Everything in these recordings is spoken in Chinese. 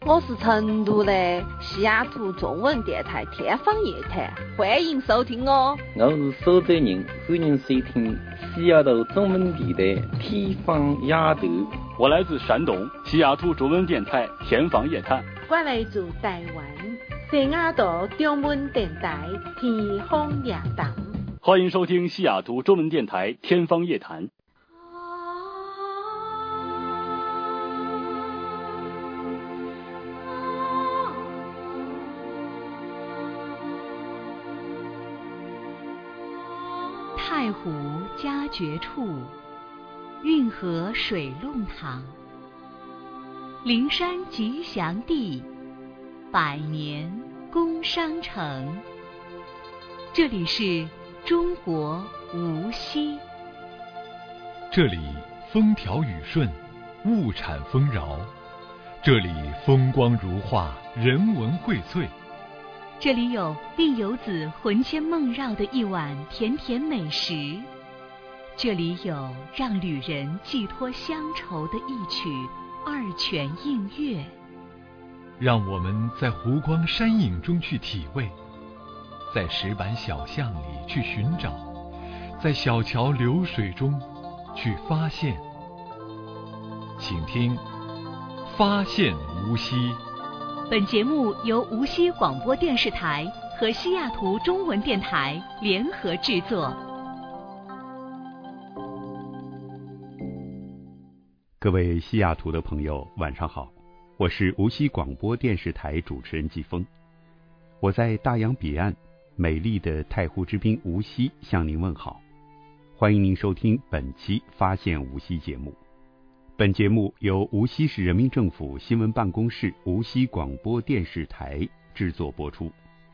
我是成都的西雅图中文电台天方夜谭，欢迎收听哦。 我是苏州人，欢迎收听西雅图中文电台天方夜谭。 我来自山东西雅图中文电台天方夜谭。 我来自台湾西雅图中文电台天方夜谭。 欢迎收听西雅图中文电台天方夜谭。 太湖佳绝处，运河水弄堂，灵山吉祥地，百年工商城。这里是中国无锡。 这里风调雨顺，物产丰饶。这里风光如画，人文荟萃。 这里有令游子魂牵梦绕的一碗甜甜美食，这里有让旅人寄托乡愁的一曲二泉映月。 让我们在湖光山影中去体味，在石板小巷里去寻找，在小桥流水中去发现。请听《发现无锡》。 本节目由无锡广播电视台和西雅图中文电台联合制作。 各位西雅图的朋友，晚上好，我是无锡广播电视台主持人季风。我在大洋彼岸美丽的太湖之滨无锡向您问好，欢迎您收听本期《发现无锡》节目。本节目由无锡市人民政府新闻办公室无锡广播电视台制作播出。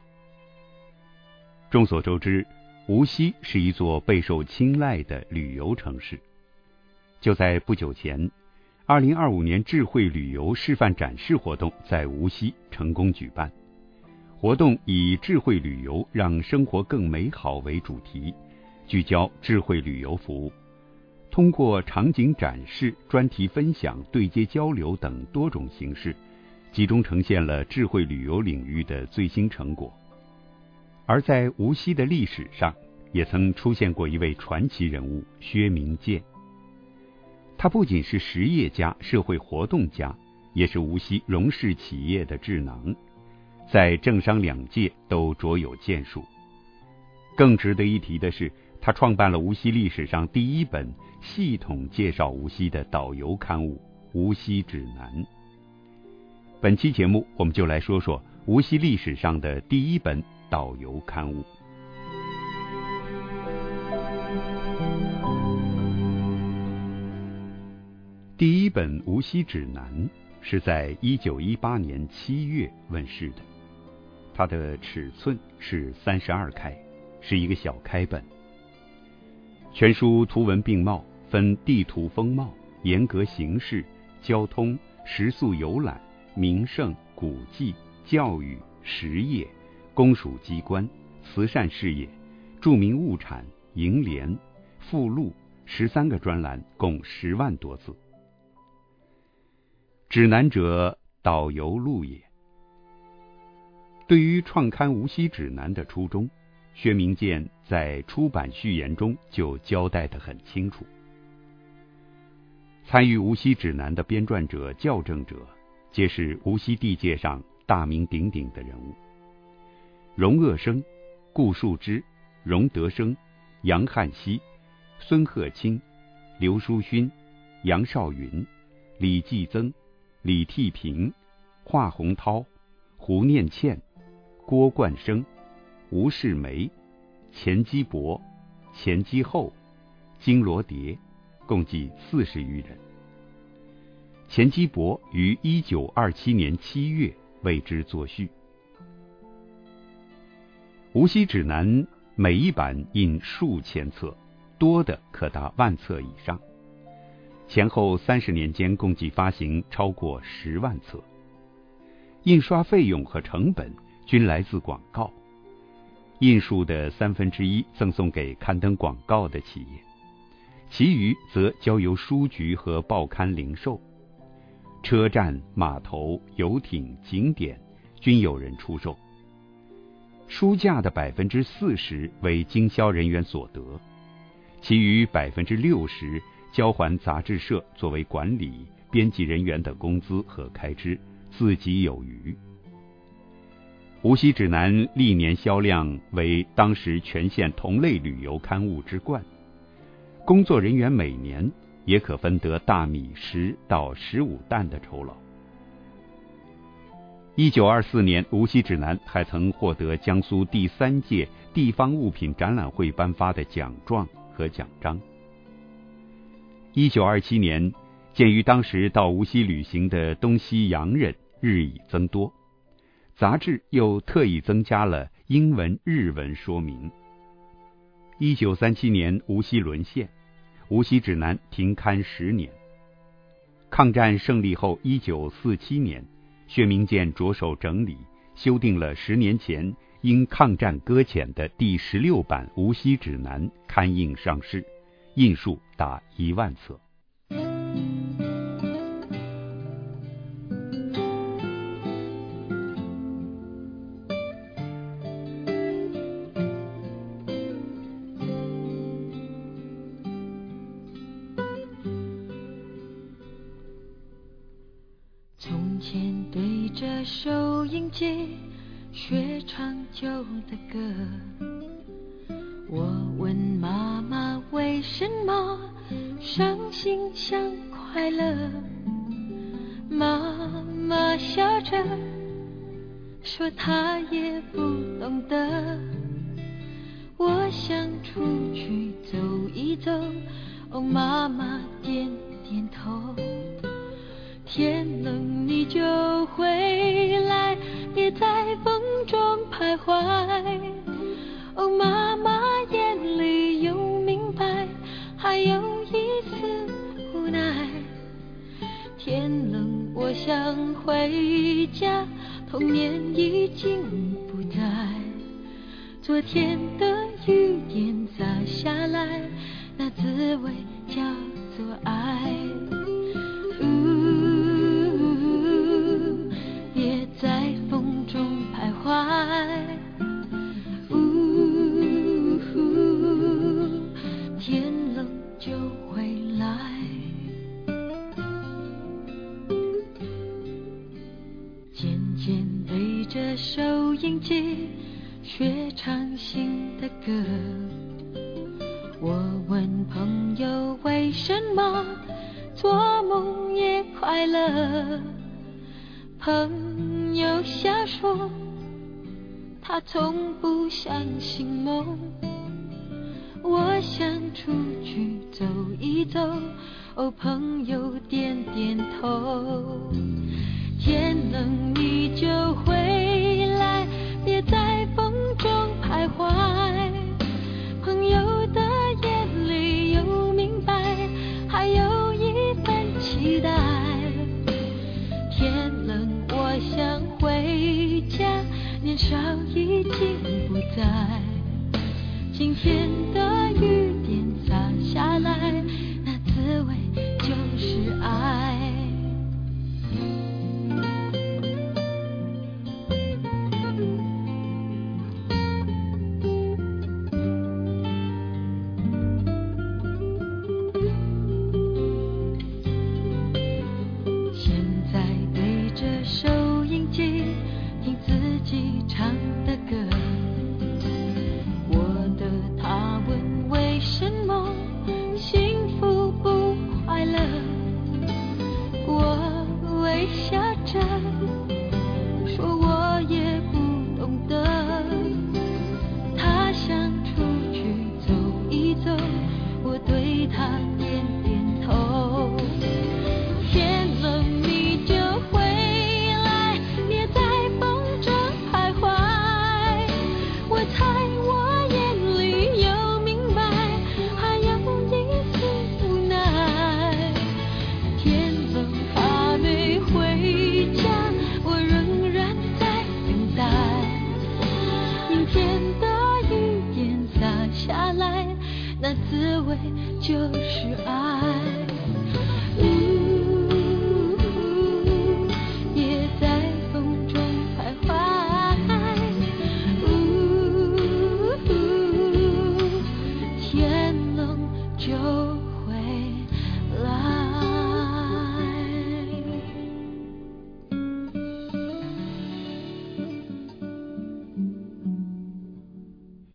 众所周知，无锡是一座备受青睐的旅游城市。就在不久前，2025年智慧旅游示范展示活动在无锡成功举办。活动以智慧旅游让生活更美好为主题，聚焦智慧旅游服务。通过场景展示、专题分享、对接交流等多种形式，集中呈现了智慧旅游领域的最新成果。而在无锡的历史上，也曾出现过一位传奇人物薛明建。他不仅是实业家、社会活动家，也是无锡荣氏企业的智囊，在政商两界都卓有建树。更值得一提的是，他创办了无锡历史上第一本系统介绍无锡的导游刊物《无锡指南》。本期节目，我们就来说说无锡历史上的第一本导游刊物。第一本《无锡指南》是在1918年7月问世的，它的尺寸是32开，是一个小开本。全书图文并茂，分地图风貌、严格形势、交通、食宿游览、名胜、古迹、教育、实业、公属机关、慈善事业、著名物产、楹联、附录13个专栏，共10万多字。指南者，导游录也。对于创刊《无锡指南》的初衷，薛明建在出版序言中就交代得很清楚。参与《无锡指南》的编撰者、校正者，皆是无锡地界上大名鼎鼎的人物：荣鄂生、顾树之、荣德生、杨汉熙、孙鹤清、刘书勋、杨少云、李继增、李替平、华洪涛、胡念倩、郭冠生、吴世梅、钱基博、钱基厚、金罗蝶，共计40余人。钱基博于1927年7月为之作序。无锡指南每一版印数千册，多的可达万册以上。前后30年间共计发行超过10万册，印刷费用和成本均来自广告，印数的1/3赠送给刊登广告的企业，其余则交由书局和报刊零售。 车站、码头、游艇、景点均有人出售。书价的40%为经销人员所得，其余60%交还杂志社作为管理、编辑人员的工资和开支，自己有余。无锡指南历年销量为当时全县同类旅游刊物之冠，工作人员每年也可分得大米10到15担的酬劳。1924年，无锡指南还曾获得江苏第3届地方物品展览会颁发的奖状和奖章。1927年，鉴于当时到无锡旅行的东西洋人日益增多，杂志又特意增加了英文、日文说明。1937年，无锡沦陷，无锡指南停刊10年。抗战胜利后，1947年，薛明建着手整理，修订了10年前因抗战搁浅的第16版《无锡指南》刊印上市，印数达1万册。 从前对着收音机学唱旧的歌，我问妈妈为什么伤心像快乐，妈妈笑着说她也不懂得。我想出去走一走，哦，妈妈点点头。天冷你就回来，别在风中徘徊。哦，妈妈眼里有明白，还有一丝无奈。天冷我想回家，童年已经不在。昨天的雨点洒下来，那滋味叫做爱。别在风中徘徊，天冷就回来。渐渐对着收音机学唱新的歌，我问朋友为什么做梦也快乐。朋友笑说他从不相信梦。我想出去走一走，哦，朋友点点头。天冷你就回来，别在风中徘徊。朋友的眼里有明白，还有一份期待。天冷我想回家，年少已经不在。今天的雨点洒下来，那滋味就是爱。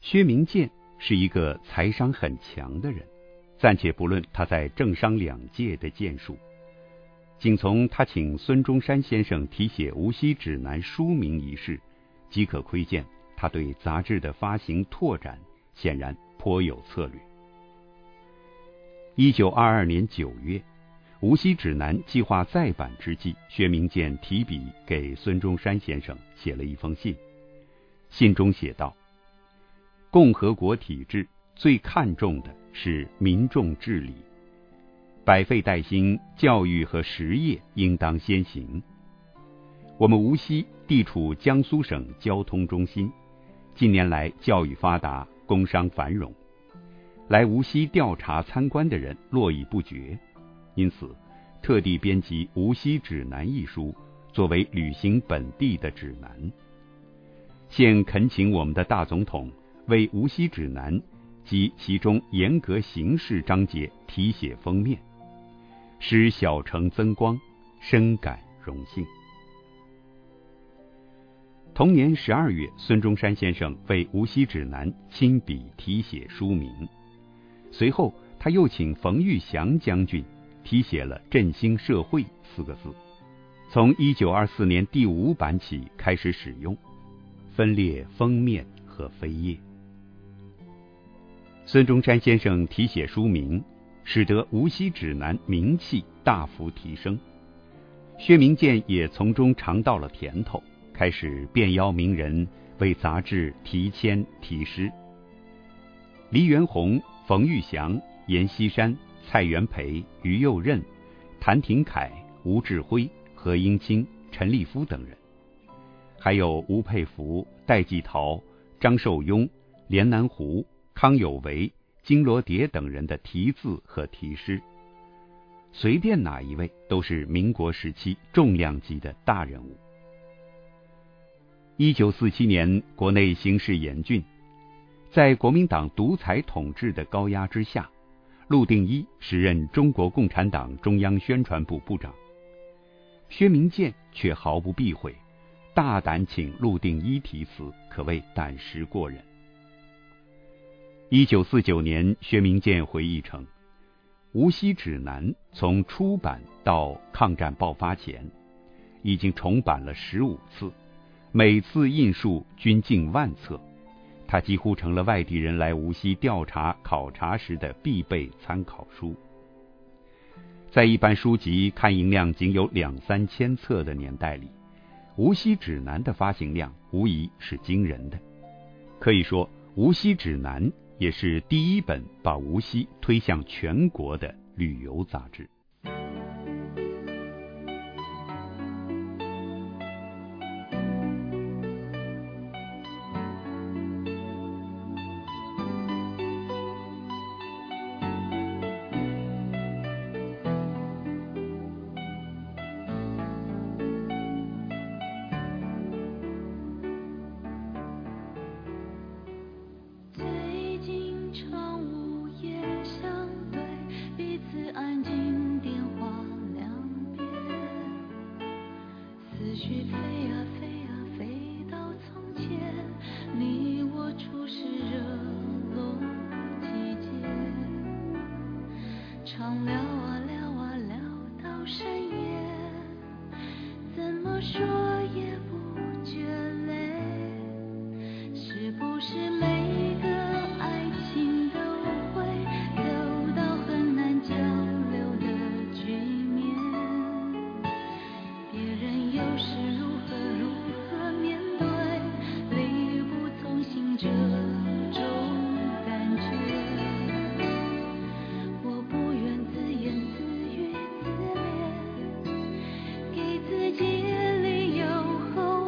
薛明建是一个财商很强的人，暂且不论他在政商两界的建树，仅从他请孙中山先生题写《无锡指南》书名一事，即可窥见他对杂志的发行拓展显然颇有策略。1922年9月，《无锡指南》计划再版之际，薛明建提笔给孙中山先生写了一封信。信中写道：共和国体制最看重的是民众治理，百废待兴，教育和实业应当先行。我们无锡地处江苏省交通中心，近年来教育发达，工商繁荣，来无锡调查参观的人络绎不绝，因此特地编辑《无锡指南》一书，作为旅行本地的指南。现恳请我们的大总统为《无锡指南》及其中严格行事章节题写封面，使小城增光，深感荣幸。同年12月，孙中山先生为《无锡指南》亲笔题写书名，随后他又请冯玉祥将军题写了“振兴社会”4个字，从1924年第5版起开始使用，分列封面和扉页。孙中山先生题写书名，使得《无锡指南》名气大幅提升。薛明建也从中尝到了甜头，开始遍邀名人为杂志题签题诗。黎元洪、冯玉祥、阎锡山、蔡元培、于右任、谭廷锴、吴志辉、何应钦、陈立夫等人，还有吴佩孚、戴季陶、张寿庸、连南湖、康有为、金罗蝶等人的题字和题诗，随便哪一位都是民国时期重量级的大人物。1947年，国内形势严峻，在国民党独裁统治的高压之下，陆定一时任中国共产党中央宣传部部长，薛明建却毫不避讳，大胆请陆定一题词，可谓胆识过人。1949年，薛明建回忆称，《无锡指南》从出版到抗战爆发前，已经重版了15次，每次印数均近万册，它几乎成了外地人来无锡调查考察时的必备参考书。在一般书籍刊印量仅有2-3千册的年代里，《无锡指南》的发行量无疑是惊人的。可以说，《无锡指南》也是第一本把无锡推向全国的旅游杂志。 给自己理由后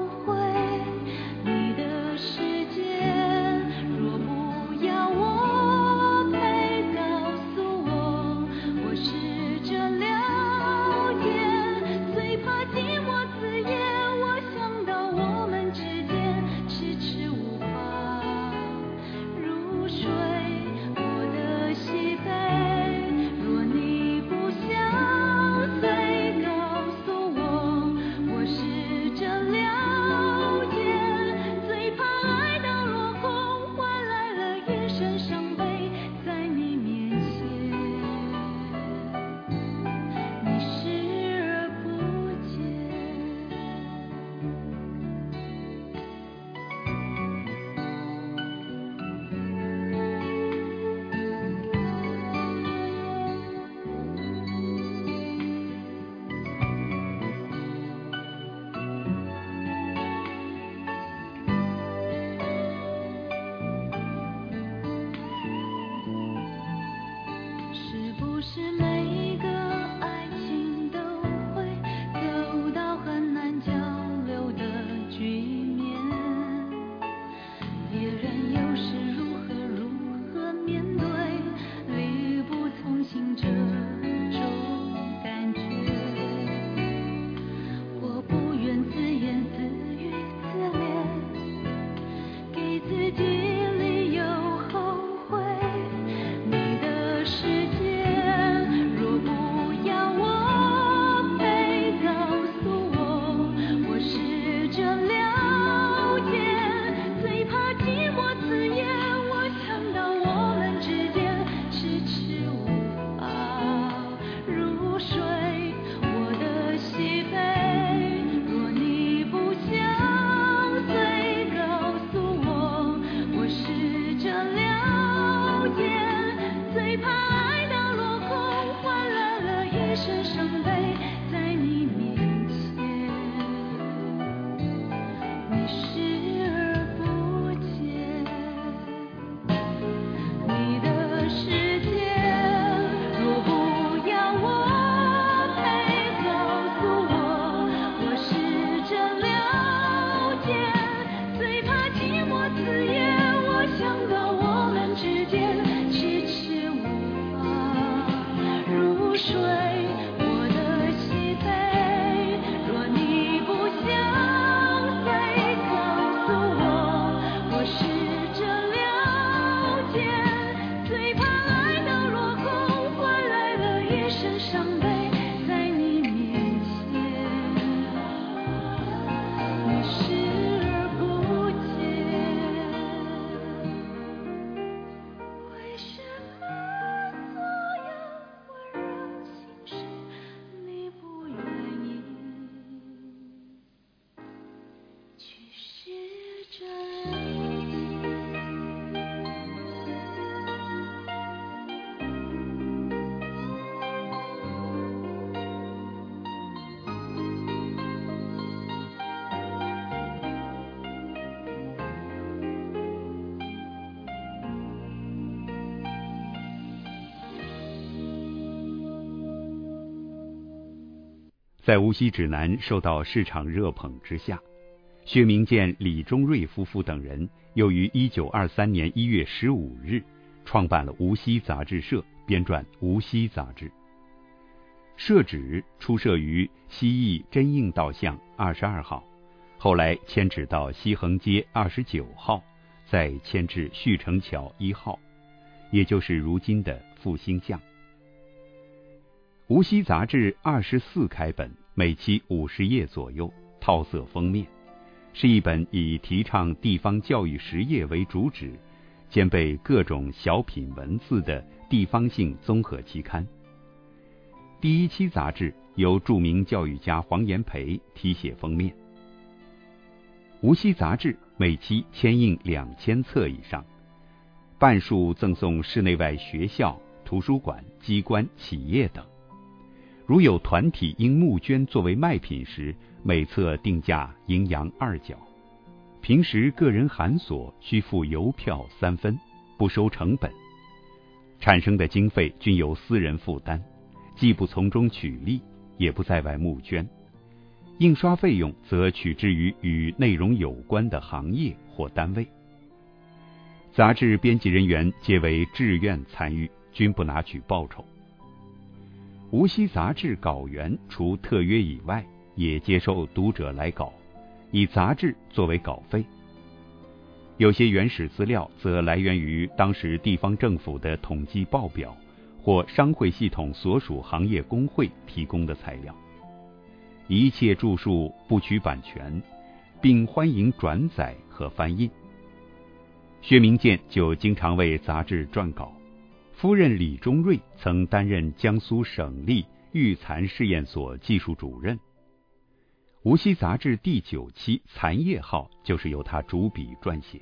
在无锡指南受到市场热捧之下，薛明建、李中瑞夫妇等人又于1923年1月15日创办了无锡杂志社，编撰《无锡杂志》。社址初设于西义真应道巷22号，后来迁址到西横街29号，再迁至旭城桥1号，也就是如今的复兴巷。无锡杂志24开本，每期50页左右，套色封面，是一本以提倡地方教育实业为主旨，兼备各种小品文字的地方性综合期刊。第一期杂志由著名教育家黄炎培题写封面。无锡杂志每期签印2000册以上，半数赠送室内外学校、图书馆、机关、企业等。如有团体因募捐作为卖品时，每册定价阴阳2角。平时个人函所需付邮票3分，不收成本。产生的经费均由私人负担，既不从中取利，也不在外募捐。印刷费用则取之于与内容有关的行业或单位。杂志编辑人员皆为志愿参与，均不拿取报酬。无锡杂志稿源除特约以外，也接受读者来稿，以杂志作为稿费。有些原始资料则来源于当时地方政府的统计报表或商会系统所属行业工会提供的材料。一切著述不取版权，并欢迎转载和翻印。薛明建就经常为杂志撰稿。夫人李中瑞曾担任江苏省立育残试验所技术主任。无锡杂志第9期残业号就是由他主笔撰写。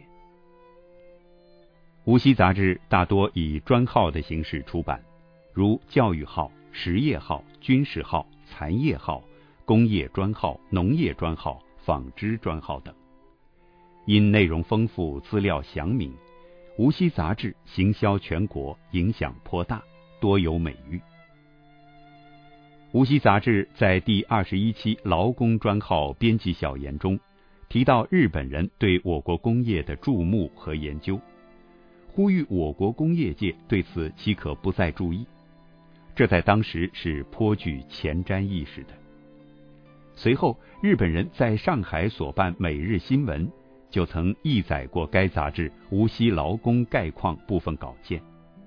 无锡杂志大多以专号的形式出版，如教育号、实业号、军事号、残业号、工业专号、农业专号、纺织专号等。因内容丰富，资料详明，无锡杂志行销全国，影响颇大，多有美誉。无锡杂志在第21期劳工专号编辑小言中提到日本人对我国工业的注目和研究，呼吁我国工业界对此岂可不再注意，这在当时是颇具前瞻意识的。随后日本人在上海所办每日新闻就曾译载过该杂志无锡劳工概况部分稿件。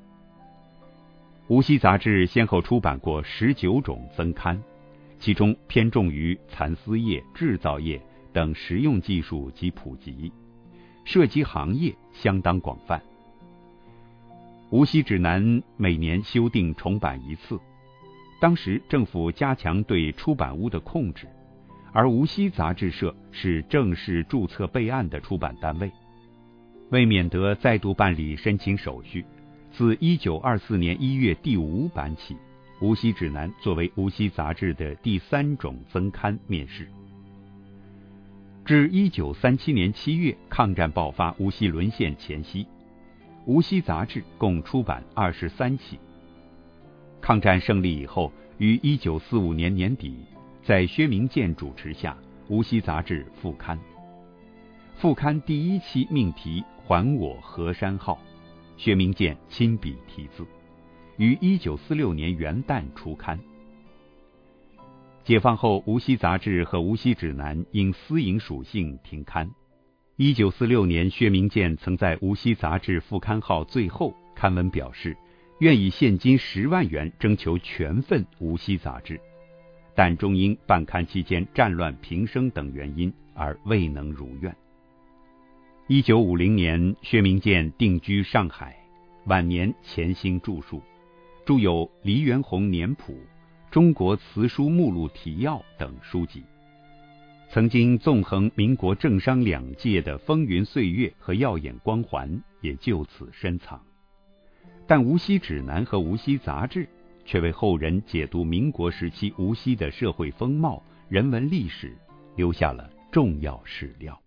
无锡杂志先后出版过19种增刊，其中偏重于蚕丝业、制造业等实用技术及普及，涉及行业相当广泛。无锡指南每年修订重版1次，当时政府加强对出版物的控制，而无锡杂志社是正式注册备案的出版单位。为免得再度办理申请手续，自1924年1月第5版起，无锡指南作为无锡杂志的第3种增刊面世。至1937年7月抗战爆发，无锡沦陷前夕，无锡杂志共出版23期。抗战胜利以后，于1945年年底，在薛明建主持下，无锡杂志复刊。复刊第1期命题还我河山号，薛明建亲笔题字，于1946年元旦出刊。解放后，无锡杂志和无锡指南因私营属性停刊。1946年，薛明建曾在无锡杂志复刊号最后刊文表示，愿以现金10万元征求全份无锡杂志，但终因办刊期间战乱平生等原因而未能如愿。1950年，薛明建定居上海，晚年潜心著述，著有《黎元洪年谱》《中国词书目录提要》等书籍。 曾经纵横民国政商两界的风云岁月和耀眼光环也就此深藏。但《无锡指南》和《无锡杂志》却为后人解读民国时期无锡的社会风貌、人文历史留下了重要史料。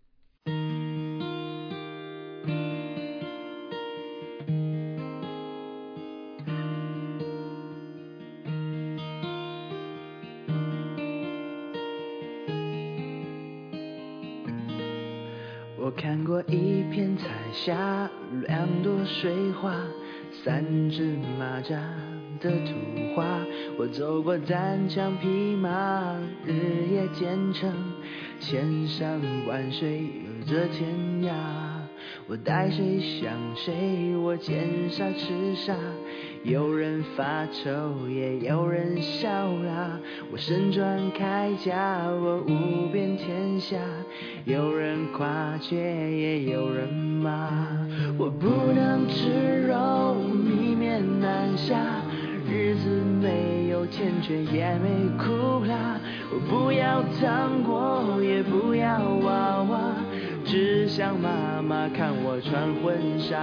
我看过一片彩霞，2朵水花，3只蚂蚱的图画。我走过单枪匹马，日夜兼程，千山万水有着天涯。我带谁想谁，我见沙吃沙，有人发愁也有人笑啦。我身穿铠甲，我无遍天下，有人夸却也有人骂。我不能吃肉，米面难下，日子没有甜却也没苦辣。我不要糖果，也不要娃娃，只想妈妈看我穿婚纱。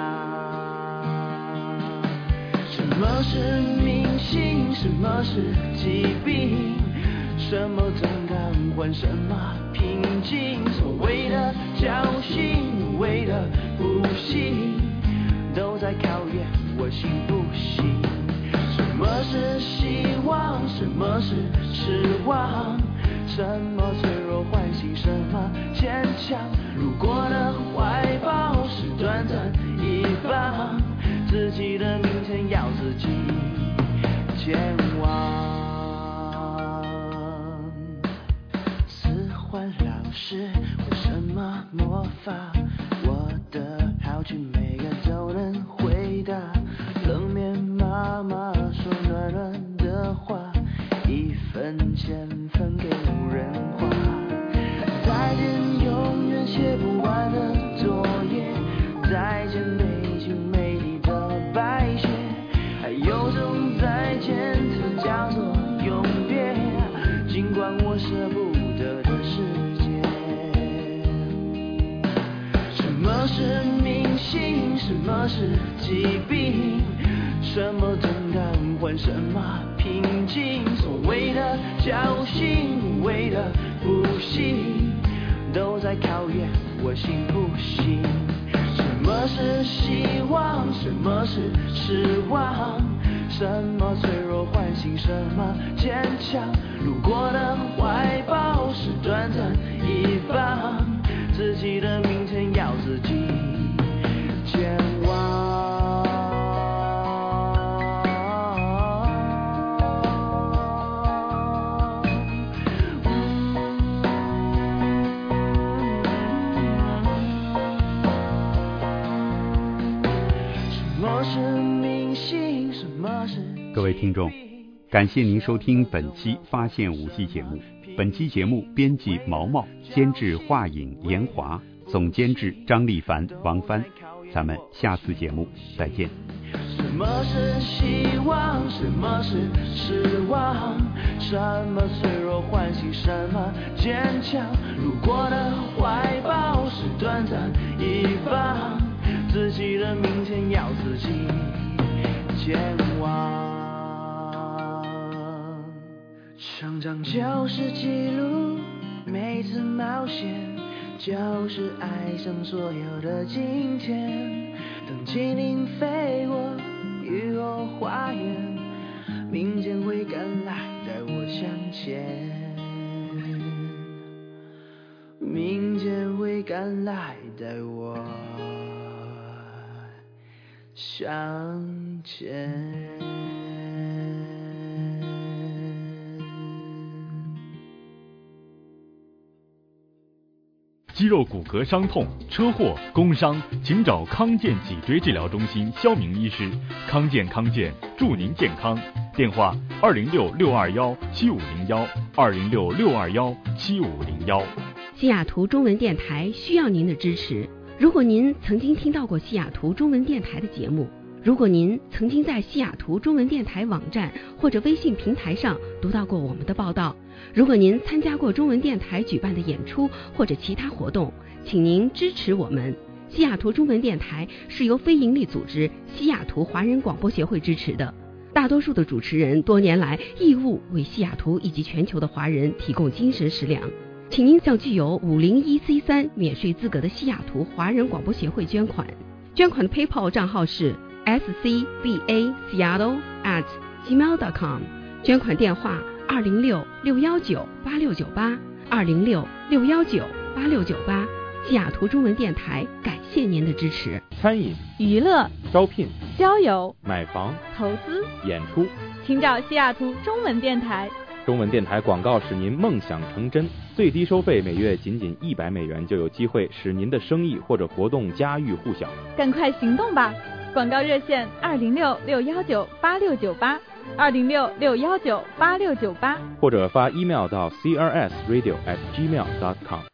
什么是明星？什么是疾病？什么总敢换什么平静？所谓的侥幸，无谓的不幸，都在考验我信不信。什么是希望？什么是失望？什么脆弱唤醒什么坚强？路过的怀抱是短暂一棒，自己的明天要自己前往。四环老师会什么魔法？我的好奇每个都能回答。冷面妈妈说暖暖的话，1分钱分给无人花。再见永远写不完的作业，再见没情没理的白雪，还有种再见它叫做永别，尽管我舍不得的世界。什么是明星？什么是疾病？什么总敢换什么平静？所谓的侥幸，无谓的不幸，都在考验我信不信。什么是希望？什么是失望？什么脆弱唤醒什么坚强？路过的怀抱是短暂一棒，自己的明天要自己前往。 各位听众，感谢您收听本期发现无锡节目。本期节目编辑毛毛，监制华影严华，总监制张丽凡、王帆。咱们下次节目再见。 什么是希望？什么是失望？什么脆弱唤醒什么坚强？路过的怀抱是短暂一棒，自己的明天要自己前往。成长就是记录每次冒险，就是爱上所有的今天。当精灵飞过雨后花园，明天会赶来带我向前，明天会赶来带我向前。 肌肉骨骼伤痛、车祸、工伤，请找康健脊椎治疗中心肖明医师。康健祝您健康。电话206-221-7501，206-621-7501。 西雅图中文电台需要您的支持。如果您曾经听到过西雅图中文电台的节目， 如果您曾经在西雅图中文电台网站或者微信平台上读到过我们的报道，如果您参加过中文电台举办的演出或者其他活动，请您支持我们。西雅图中文电台是由非营利组织西雅图华人广播协会支持的，大多数的主持人多年来义务为西雅图以及全球的华人提供精神食粮。请您向具有501C3免税资格的西雅图华人广播协会捐款。捐款的 PayPal 账号是scbaseattle@gmail.com， 捐款电话206-619-8698 206-619-8698。西雅图中文电台感谢您的支持。 餐饮、 娱乐、 招聘、 交友、 买房、 投资、 演出， 请找西雅图中文电台。 中文电台广告使您梦想成真，最低收费每月仅$100就有机会使您的生意或者活动家喻户晓。 赶快行动吧！广告热线206-619-8698 206-619-8698， 或者发 email 到 crsradio@gmail.com。